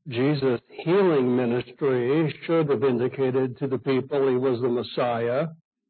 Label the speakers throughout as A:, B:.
A: Jesus' healing ministry should have indicated to the people he was the Messiah.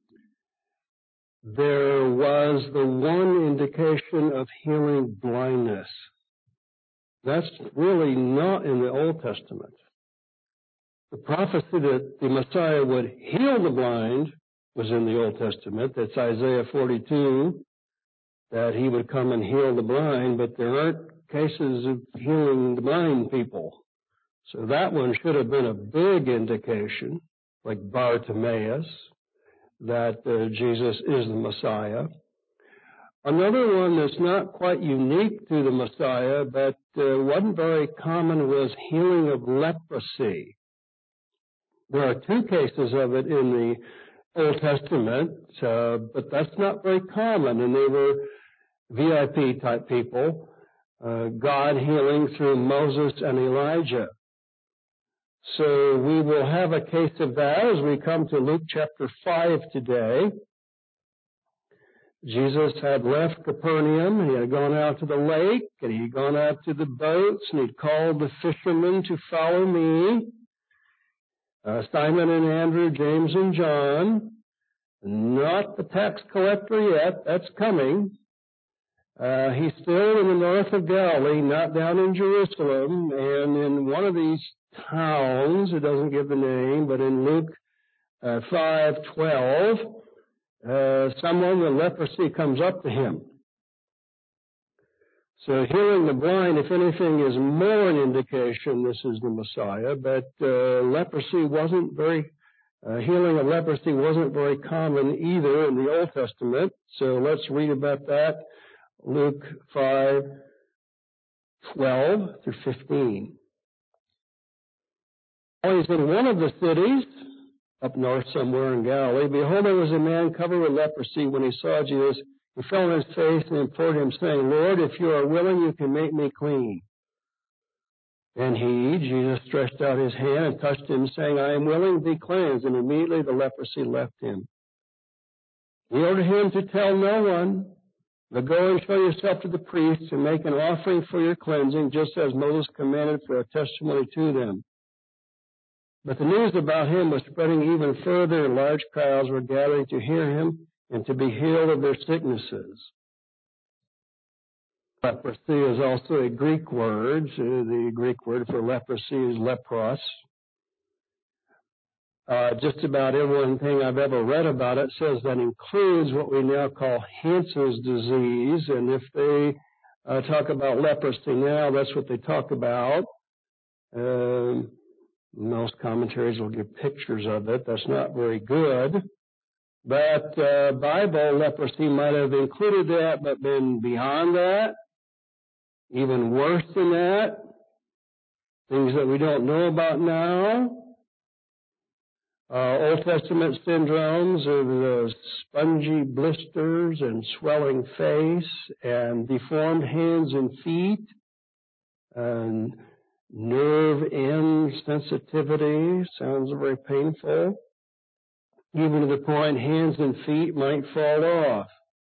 A: There was the one indication of healing blindness. That's really not in the Old Testament. The prophecy that the Messiah would heal the blind was in the Old Testament. That's Isaiah 42, that he would come and heal the blind, but there aren't cases of healing the blind people. So that one should have been a big indication, like Bartimaeus, that Jesus is the Messiah. Another one that's not quite unique to the Messiah, but wasn't very common, was healing of leprosy. There are two cases of it in the Old Testament, but that's not very common, and they were VIP type people, God healing through Moses and Elijah. So we will have a case of that as we come to Luke chapter 5 today. Jesus had left Capernaum, he had gone out to the lake, and he had gone out to the boats, and he'd called the fishermen to follow me. Simon and Andrew, James and John, not the tax collector yet, that's coming. He's still in the north of Galilee, not down in Jerusalem, and in one of these towns, it doesn't give the name, but in Luke 5:12, someone with leprosy comes up to him. So healing the blind, if anything, is more an indication this is the Messiah, but leprosy wasn't very, healing of leprosy wasn't very common either in the Old Testament. So let's read about that, Luke 5:12 through 15. While he's in one of the cities, up north somewhere in Galilee, behold, there was a man covered with leprosy. When he saw Jesus, he fell on his face and implored him, saying, Lord, if you are willing, you can make me clean. And Jesus, stretched out his hand and touched him, saying, I am willing, be cleansed. And immediately the leprosy left him. He ordered him to tell no one, but go and show yourself to the priests and make an offering for your cleansing, just as Moses commanded for a testimony to them. But the news about him was spreading even further, and large crowds were gathering to hear him and to be healed of their sicknesses. Leprosy is also a Greek word. The Greek word for leprosy is lepros. Just about everything I've ever read about it says that includes what we now call Hansen's disease, and if they talk about leprosy now, that's what they talk about. Most commentaries will give pictures of it. That's not very good. But Bible leprosy might have included that, but been beyond that, even worse than that, things that we don't know about now. Old Testament syndromes of the spongy blisters and swelling face and deformed hands and feet and nerve end sensitivity, sounds very painful. Even to the point hands and feet might fall off.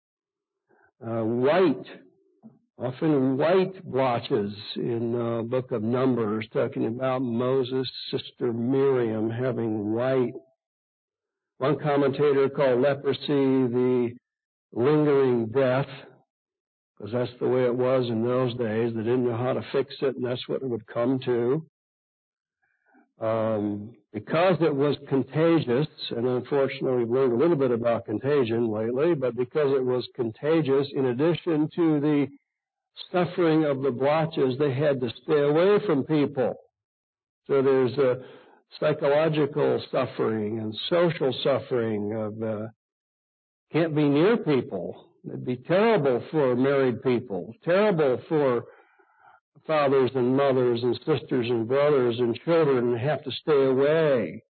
A: Often white blotches in the book of Numbers, talking about Moses' sister Miriam having white. One commentator called leprosy the lingering death, because that's the way it was in those days. They didn't know how to fix it, and that's what it would come to. Because it was contagious, and unfortunately we've learned a little bit about contagion lately, but because it was contagious, in addition to the suffering of the blotches, they had to stay away from people. So there's a psychological suffering and social suffering of can't be near people. It'd be terrible for married people, terrible for fathers and mothers and sisters and brothers and children have to stay away.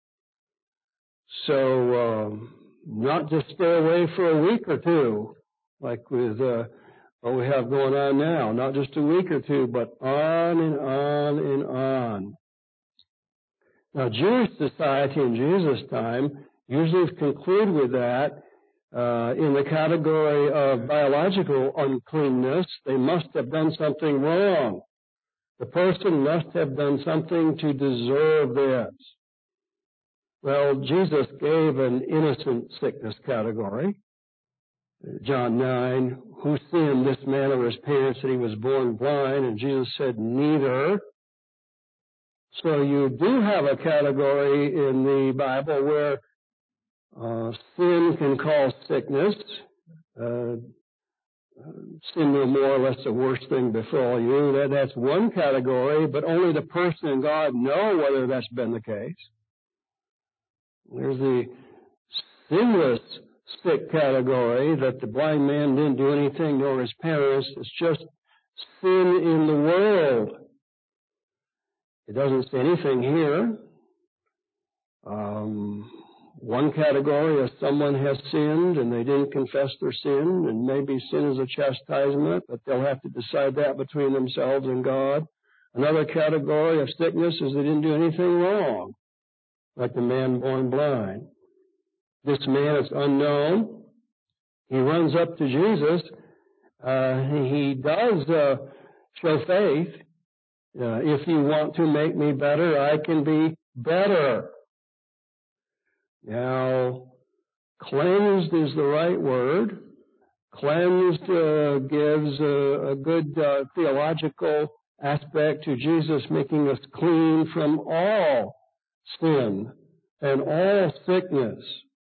A: So not just stay away for a week or two, like with what we have going on now, not just a week or two, but on and on and on. Now, Jewish society in Jesus' time usually conclude with that in the category of biological uncleanness. They must have done something wrong. The person must have done something to deserve this. Well, Jesus gave an innocent sickness category. John 9, who sinned, this man or his parents, that he was born blind? And Jesus said, neither. So you do have a category in the Bible where sin can cause sickness. Sin no more or less the worst thing befall you. That's one category, but only the person and God know whether that's been the case. There's the sinless sick category, that the blind man didn't do anything, nor his parents. It's just sin in the world. It doesn't say anything here. One category is someone has sinned and they didn't confess their sin, and maybe sin is a chastisement, but they'll have to decide that between themselves and God. Another category of sickness is they didn't do anything wrong, like the man born blind. This man is unknown. He runs up to Jesus. He does show faith. If you want to make me better, I can be better. Now, cleansed is the right word. Cleansed gives a good theological aspect to Jesus making us clean from all sin and all sickness.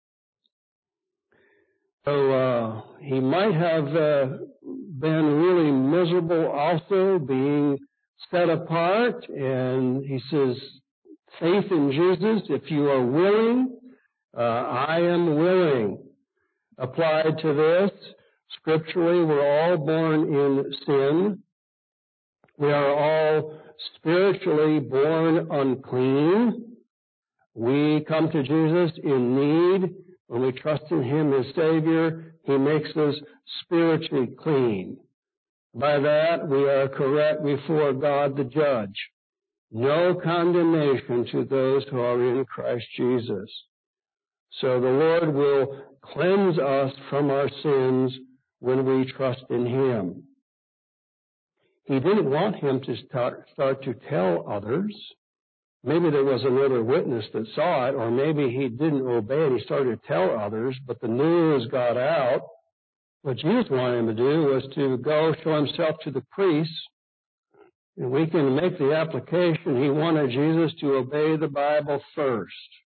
A: So he might have been really miserable also, being set apart. And he says, faith in Jesus, if you are willing, I am willing. Applied to this, scripturally, we're all born in sin. We are all spiritually born unclean. We come to Jesus in need. When we trust in Him as Savior, He makes us spiritually clean. By that, we are correct before God the Judge. No condemnation to those who are in Christ Jesus. So the Lord will cleanse us from our sins when we trust in Him. He didn't want him to start to tell others. Maybe there was another witness that saw it, or maybe he didn't obey and he started to tell others, but the news got out. What Jesus wanted him to do was to go show himself to the priests, and we can make the application. He wanted Jesus to obey the Bible first.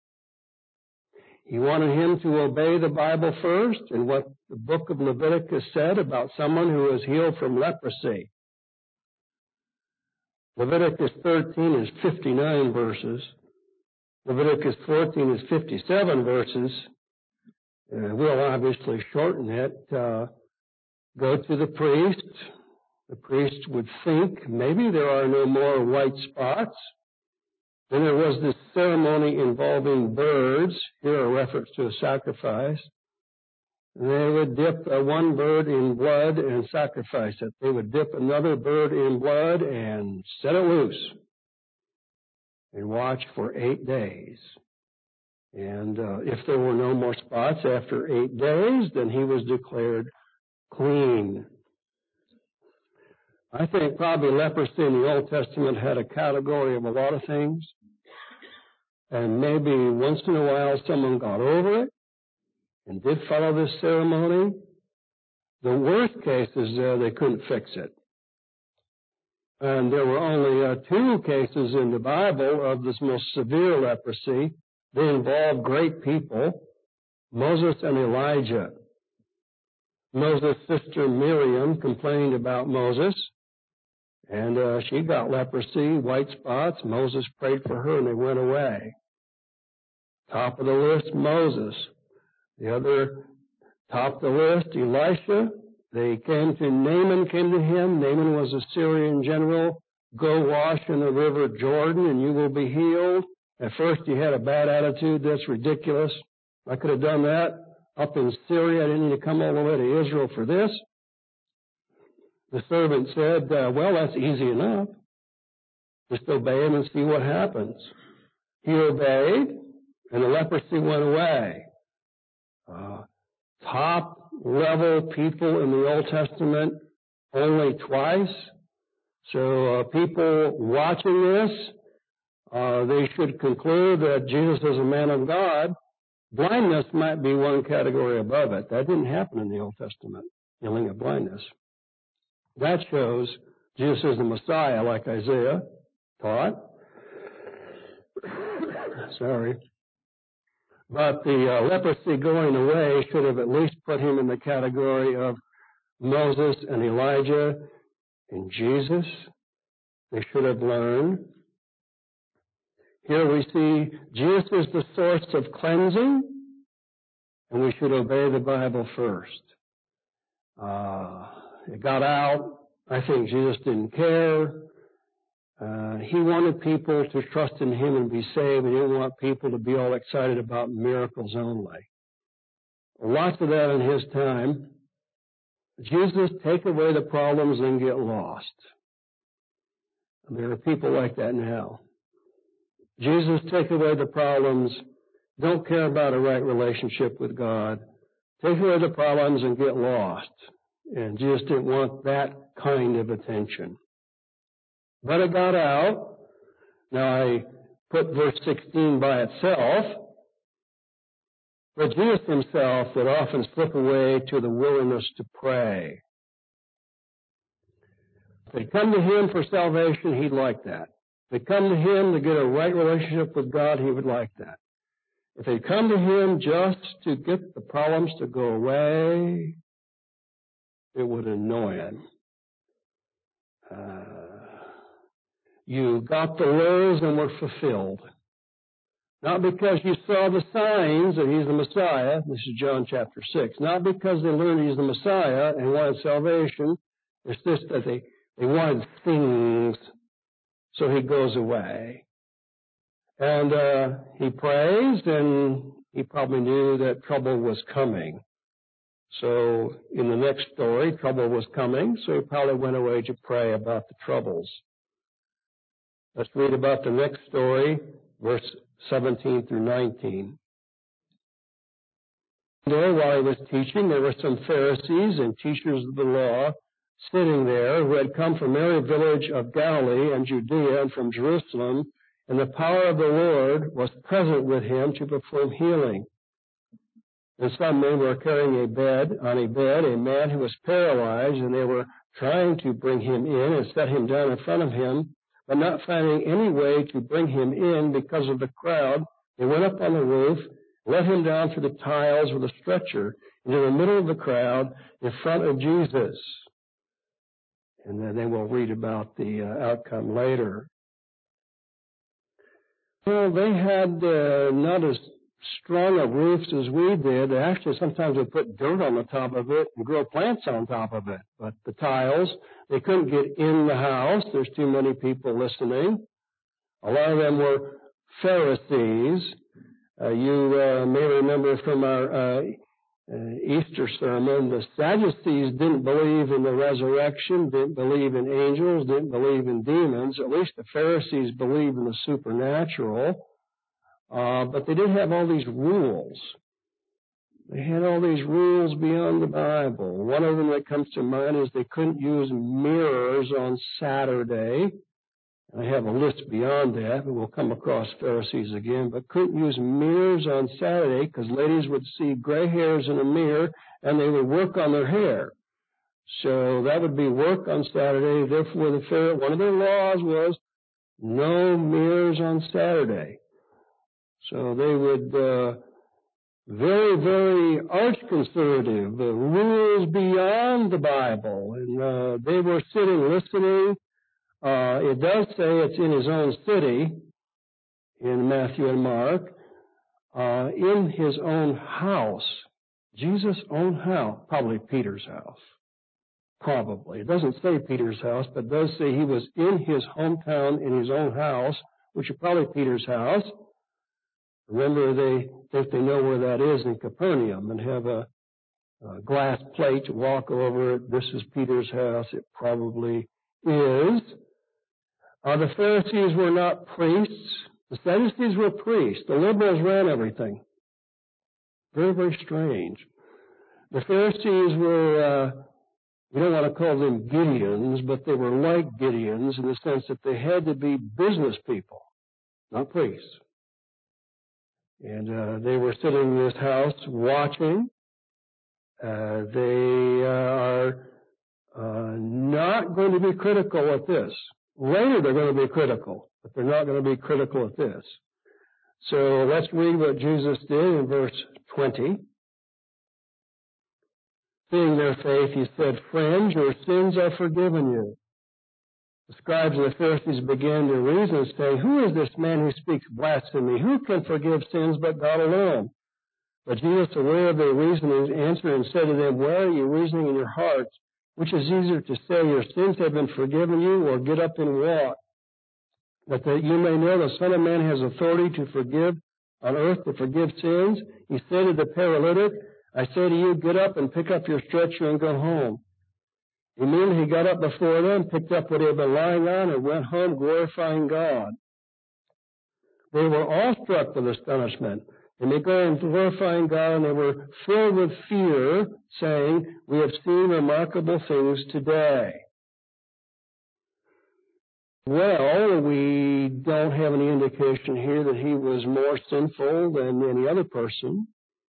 A: He wanted him to obey the Bible first, and what the book of Leviticus said about someone who was healed from leprosy. Leviticus 13 is 59 verses. Leviticus 14 is 57 verses. We'll obviously shorten it. Go to the priest. The priest would think, maybe there are no more white spots. Then there was this ceremony involving birds. Here a reference to a sacrifice. They would dip one bird in blood and sacrifice it. They would dip another bird in blood and set it loose and watch for 8 days. And if there were no more spots after 8 days, then he was declared clean. I think probably leprosy in the Old Testament had a category of a lot of things. And maybe once in a while someone got over it and did follow this ceremony. The worst case is they couldn't fix it. And there were only 2 cases in the Bible of this most severe leprosy. They involved great people, Moses and Elijah. Moses' sister Miriam complained about Moses, and she got leprosy, white spots. Moses prayed for her, and they went away. Top of the list, Moses. The other, top of the list, Elisha. They came to Naaman, came to him. Naaman was a Syrian general. Go wash in the river Jordan and you will be healed. At first he had a bad attitude. That's ridiculous. I could have done that up in Syria. I didn't need to come all the way to Israel for this. The servant said, well, that's easy enough. Just obey him and see what happens. He obeyed and the leprosy went away. Top level people in the Old Testament only twice. So people watching this, they should conclude that Jesus is a man of God. Blindness might be one category above it. That didn't happen in the Old Testament, healing of blindness. That shows Jesus is the Messiah, like Isaiah taught. Sorry. But the leprosy going away should have at least put him in the category of Moses and Elijah and Jesus. They should have learned. Here we see Jesus is the source of cleansing, and we should obey the Bible first. It got out. I think Jesus didn't care. He wanted people to trust in him and be saved. He didn't want people to be all excited about miracles only. Lots of that in his time. Jesus, take away the problems and get lost. There are people like that now. Jesus, take away the problems, don't care about a right relationship with God. Take away the problems and get lost. And Jesus didn't want that kind of attention. But it got out. Now I put verse 16 by itself. But Jesus himself would often slip away to the wilderness to pray. If they come to him for salvation, he'd like that. If they come to him to get a right relationship with God, he would like that. If they come to him just to get the problems to go away, it would annoy him. You got the laws and were fulfilled. Not because you saw the signs that he's the Messiah. This is John chapter 6. Not because they learned he's the Messiah and wanted salvation. It's just that they wanted things. So he goes away. And he prays, and he probably knew that trouble was coming. So in the next story, trouble was coming, so he probably went away to pray about the troubles. Let's read about the next story, verse 17 through 19. There, while he was teaching, there were some Pharisees and teachers of the law sitting there who had come from every village of Galilee and Judea and from Jerusalem, and the power of the Lord was present with him to perform healing. And some men were carrying on a bed, a man who was paralyzed, and they were trying to bring him in and set him down in front of him, but not finding any way to bring him in because of the crowd. They went up on the roof, let him down through the tiles with a stretcher into the middle of the crowd in front of Jesus. And then they will read about the outcome later. Well, they had not as strong of roofs as we did. They actually sometimes would put dirt on the top of it and grow plants on top of it. But the tiles, they couldn't get in the house. There's too many people listening. A lot of them were Pharisees. You may remember from our Easter sermon, the Sadducees didn't believe in the resurrection, didn't believe in angels, didn't believe in demons. At least the Pharisees believed in the supernatural. But they did have all these rules. They had all these rules beyond the Bible. One of them that comes to mind is they couldn't use mirrors on Saturday. I have a list beyond that, but we'll come across Pharisees again, but couldn't use mirrors on Saturday because ladies would see gray hairs in a mirror and they would work on their hair. So that would be work on Saturday. Therefore, one of their laws was no mirrors on Saturday. So they would, very, very arch-conservative, rules beyond the Bible. And they were sitting listening. It does say it's in his own city, in Matthew and Mark, in his own house. Jesus' own house, probably Peter's house. Probably. It doesn't say Peter's house, but it does say he was in his hometown, in his own house, which is probably Peter's house. Remember, they think they know where that is in Capernaum and have a glass plate to walk over it. This is Peter's house. It probably is. The Pharisees were not priests. The Sadducees were priests. The liberals ran everything. Very, very strange. The Pharisees were we don't want to call them Gideons, but they were like Gideons in the sense that they had to be business people, not priests. And they were sitting in this house watching. They are not going to be critical at this. Later they're going to be critical, but they're not going to be critical at this. So let's read what Jesus did in verse 20. Seeing their faith, he said, "Friends, your sins are forgiven you." The scribes and the Pharisees began to reason and say, "Who is this man who speaks blasphemy? Who can forgive sins but God alone?" But Jesus, aware of their reasonings, answered and said to them, "Why are you reasoning in your hearts? Which is easier to say, your sins have been forgiven you, or get up and walk? But that you may know the Son of Man has authority to forgive on earth, to forgive sins." He said to the paralytic, "I say to you, get up and pick up your stretcher and go home." Immediately he got up before them, picked up what he had been lying on, and went home glorifying God. They were awestruck with astonishment, and they go on glorifying God, and they were filled with fear, saying, "We have seen remarkable things today." Well, we don't have any indication here that he was more sinful than any other person.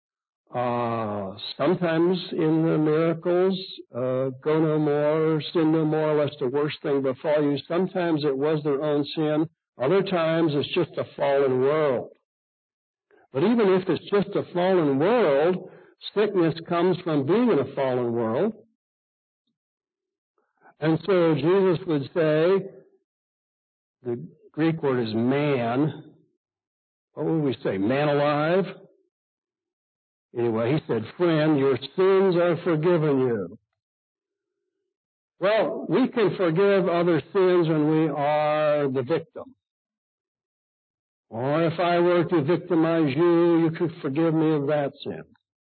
A: Sometimes in the miracles, go no more, sin no more, lest the worst thing befall you. Sometimes it was their own sin. Other times it's just a fallen world. But even if it's just a fallen world, sickness comes from being in a fallen world. And so Jesus would say, the Greek word is man. What would we say? Man alive? Anyway, he said, "Friend, your sins are forgiven you." Well, we can forgive other sins when we are the victim. Or if I were to victimize you, you could forgive me of that sin.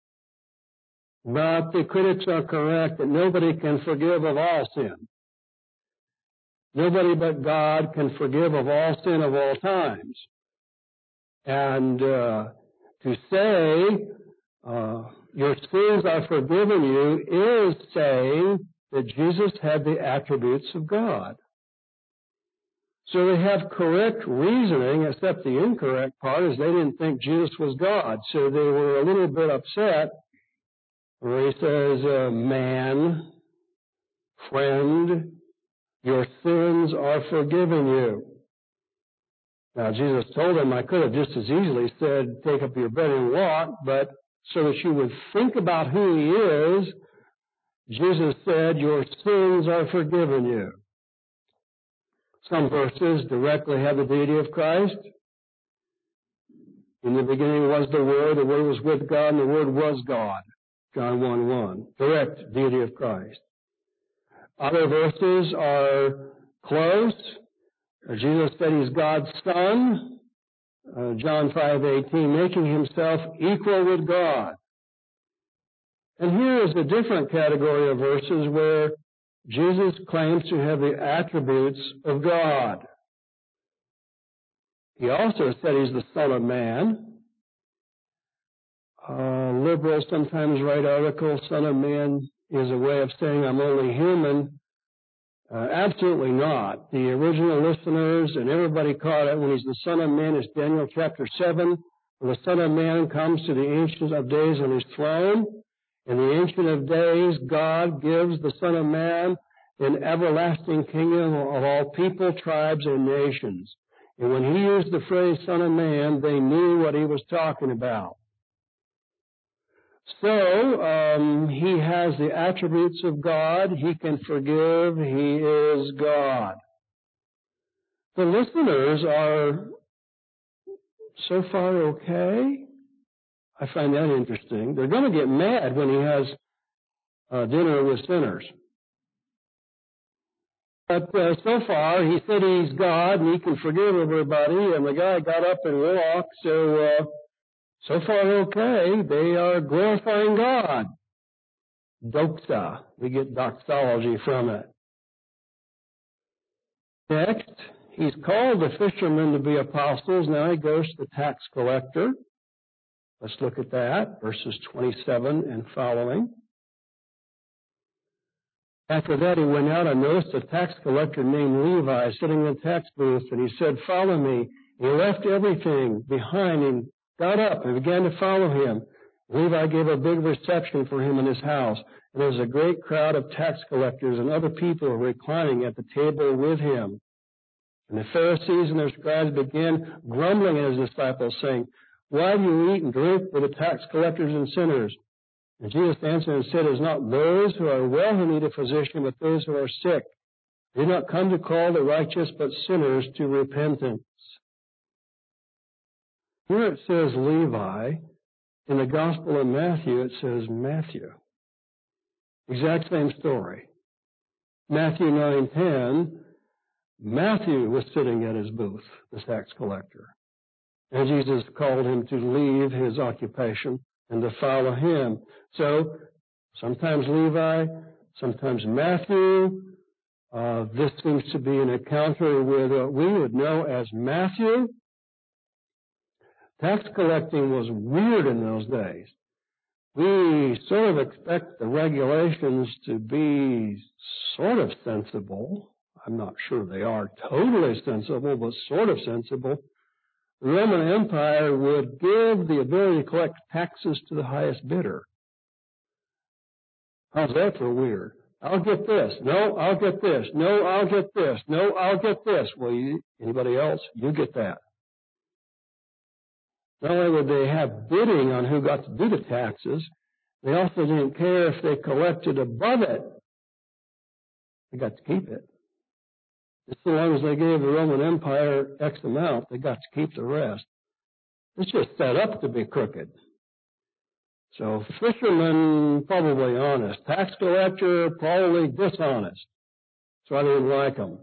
A: But the critics are correct that nobody can forgive of all sin. Nobody but God can forgive of all sin of all times. And to say, your sins are forgiven you, is saying that Jesus had the attributes of God. So they have correct reasoning, except the incorrect part is they didn't think Jesus was God. So they were a little bit upset where he says, "Man, friend, your sins are forgiven you." Now, Jesus told them, I could have just as easily said, "Take up your bed and walk," but so that you would think about who he is, Jesus said, "Your sins are forgiven you." Some verses directly have the deity of Christ. In the beginning was the Word was with God, and the Word was God. John 1:1. Direct deity of Christ. Other verses are close. Jesus said he's God's Son. John 5:18, making himself equal with God. And here is a different category of verses where Jesus claims to have the attributes of God. He also said he's the Son of Man. Liberals sometimes write articles, Son of Man is a way of saying I'm only human. Absolutely not. The original listeners and everybody caught it when he's the Son of Man. It's Daniel chapter 7. When the Son of Man comes to the Ancient of Days on his throne, in the Ancient of Days, God gives the Son of Man an everlasting kingdom of all people, tribes, and nations. And when he used the phrase Son of Man, they knew what he was talking about. So, he has the attributes of God. He can forgive. He is God. The listeners are so far okay. I find that interesting. They're going to get mad when he has dinner with sinners. But so far, he said he's God and he can forgive everybody, and the guy got up and walked, so far okay. They are glorifying God. Doxa. We get doxology from it. Next, he's called the fishermen to be apostles. Now he goes to the tax collector. Let's look at that, verses 27 and following. After that, he went out and noticed a tax collector named Levi sitting in the tax booth, and he said, "Follow me." He left everything behind and got up and began to follow him. Levi gave a big reception for him in his house, and there was a great crowd of tax collectors and other people reclining at the table with him. And the Pharisees and their scribes began grumbling at his disciples, saying, "Why do you eat and drink with the tax collectors and sinners?" And Jesus answered and said, "It is not those who are well who need a physician, but those who are sick. I did not come to call the righteous, but sinners to repentance." Here it says Levi. In the Gospel of Matthew, it says Matthew. Exact same story. Matthew 9:10, Matthew was sitting at his booth, the tax collector. And Jesus called him to leave his occupation and to follow him. So, sometimes Levi, sometimes Matthew. This seems to be an encounter with what we would know as Matthew. Tax collecting was weird in those days. We sort of expect the regulations to be sort of sensible. I'm not sure they are totally sensible, but sort of sensible. The Roman Empire would give the ability to collect taxes to the highest bidder. How's that for weird? I'll get this. No, I'll get this. No, I'll get this. No, I'll get this. Well, anybody else? You get that. Not only would they have bidding on who got to do the taxes, they also didn't care if they collected above it. They got to keep it. Just so long as they gave the Roman Empire X amount, they got to keep the rest. It's just set up to be crooked. So fishermen, probably honest. Tax collector, probably dishonest. So I didn't like them.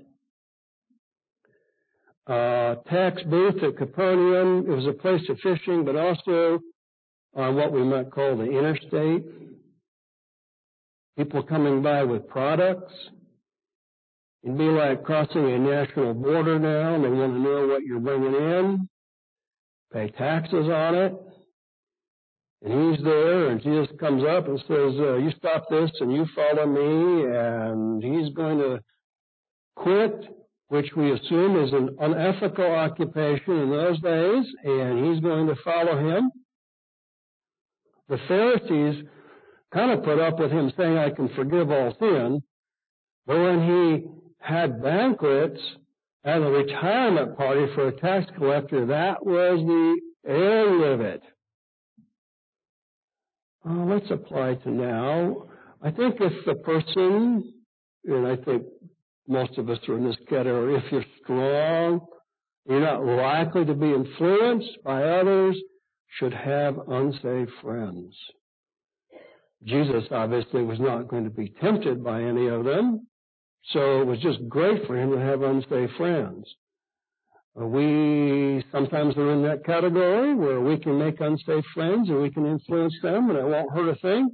A: Tax booth at Capernaum, it was a place of fishing, but also on what we might call the interstate. People coming by with products. It'd be like crossing a national border now, and they want to know what you're bringing in, pay taxes on it. And he's there, and Jesus comes up and says, "You stop this and you follow me," and he's going to quit, which we assume is an unethical occupation in those days, and he's going to follow him. The Pharisees kind of put up with him saying, "I can forgive all sin," but when he had banquets at a retirement party for a tax collector, that was the end of it. Let's apply to now. I think if the person, and I think most of us are in this category, if you're strong, you're not likely to be influenced by others, should have unsafe friends. Jesus obviously was not going to be tempted by any of them, so it was just great for him to have unsafe friends. We sometimes are in that category where we can make unsafe friends and we can influence them and it won't hurt a thing.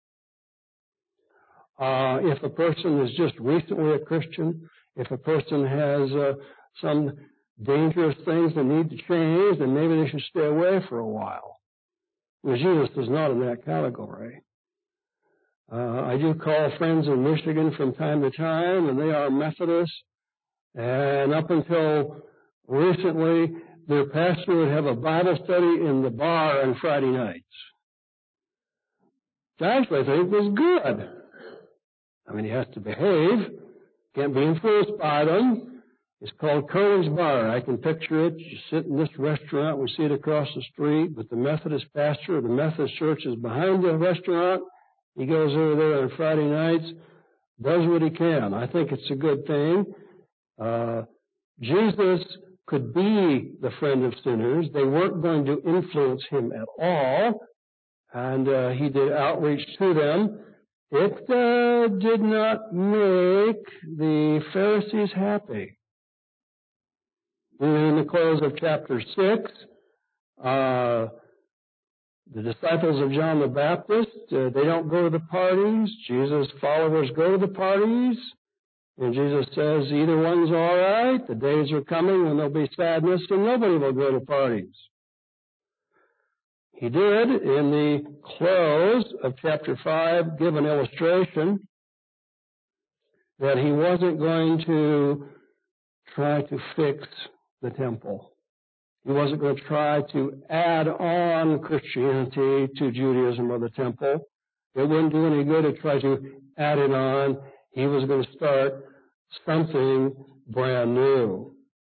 A: If a person is just recently a Christian, if a person has some dangerous things that need to change, then maybe they should stay away for a while. Well, Jesus is not in that category. I do call friends in Michigan from time to time, and they are Methodists. And up until recently, their pastor would have a Bible study in the bar on Friday nights. Which I actually think was good. I mean, he has to behave, can't be influenced by them. It's called Curly's Bar. I can picture it. You sit in this restaurant, we see it across the street, but the Methodist pastor of the Methodist church is behind the restaurant. He goes over there on Friday nights, does what he can. I think it's a good thing. Jesus could be the friend of sinners. They weren't going to influence him at all, and he did outreach to them. It did not make the Pharisees happy. In the close of chapter 6, the disciples of John the Baptist, they don't go to the parties. Jesus' followers go to the parties. And Jesus says, either one's all right. The days are coming when there'll be sadness and nobody will go to parties. He did, in the close of chapter 5, give an illustration. that he wasn't going to try to fix the temple. He wasn't going to try to add on Christianity to Judaism or the temple. It wouldn't do any good to try to add it on. He was going to start something brand new.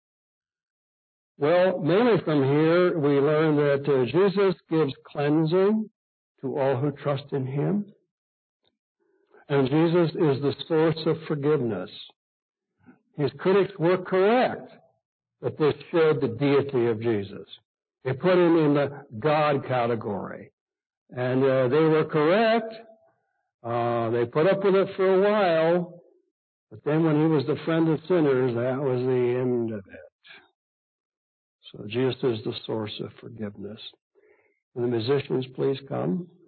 A: Well, mainly from here, we learn that Jesus gives cleansing to all who trust in him. And Jesus is the source of forgiveness. His critics were correct that this showed the deity of Jesus. They put him in the God category. And they were correct. They put up with it for a while. But then when he was the friend of sinners, that was the end of it. So Jesus is the source of forgiveness. Will the musicians please come?